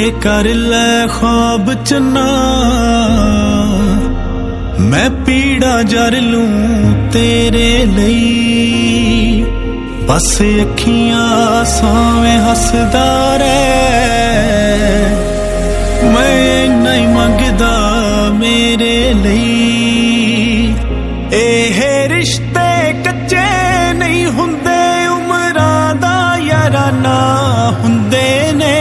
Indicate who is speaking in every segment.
Speaker 1: कर लै ख्वाब च ना मैं पीड़ा जर लूं तेरे लई बस अखियां सावें हसदा रह मैं इन्ना ही मंगदा मेरे लई एह रिश्ते कच्चे नहीं हुंदे उमरां दा याराना हुंदे ने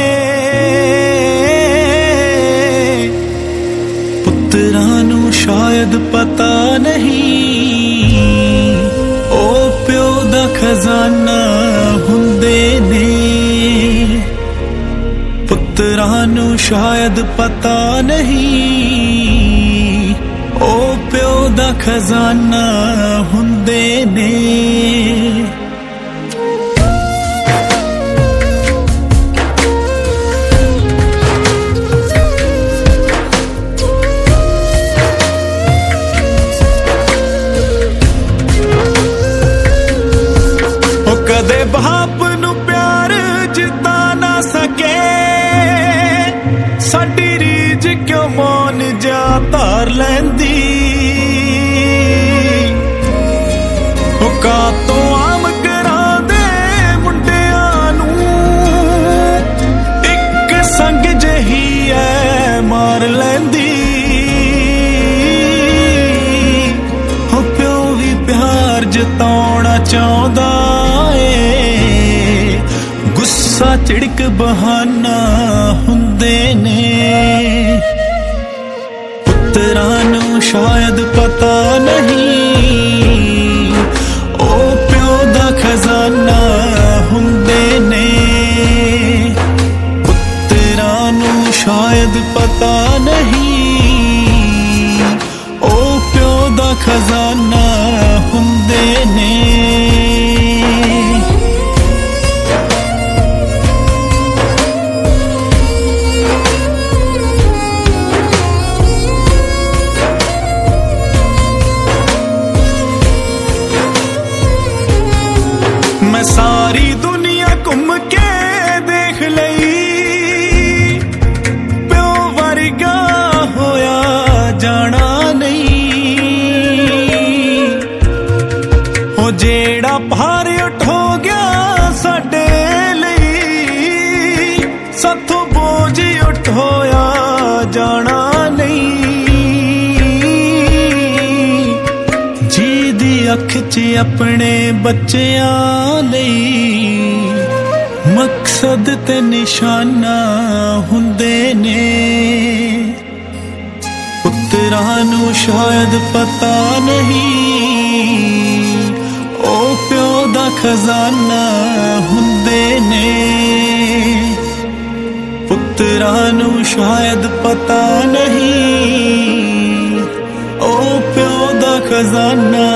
Speaker 1: शायद पता नहीं ओ प्यो दा खजाना हुंदे ने पुत्तरां नू शायद पता नहीं ओ प्यो दा खजाना हुंदे ने कदे बाप नू प्यार जिता ना सके साडी रीज क्यों मौन जा तार लैंदी ओ कातों आम करा दे मुंडियां नू इक संग जही है मार लैंदी हो प्यो भी प्यार जताउणा चाहुंदा गुस्सा चिड़क बहाना हुंदे ने पुत्तरां नू शायद पता नहीं ओ प्यो दा खजाना हुंदे ने पुत्तरां नू शायद पता नहीं ओ प्यो दा खजाना हुंदे ने मैं सारी दुनिया घूम के देख लई प्यो वर्गा होया जाना नहीं हो जेड़ा भार उठो गया साडे लई साथों बोझ उठोया जाना अख च अपने बच्चियां लई मकसद ते निशाना हुंदे ने पुत्तरां नू शायद पता नहीं ओ प्यो दा खजाना हुंदे ने पुत्तरां नू शायद पता नहीं ओ प्यो दा खजाना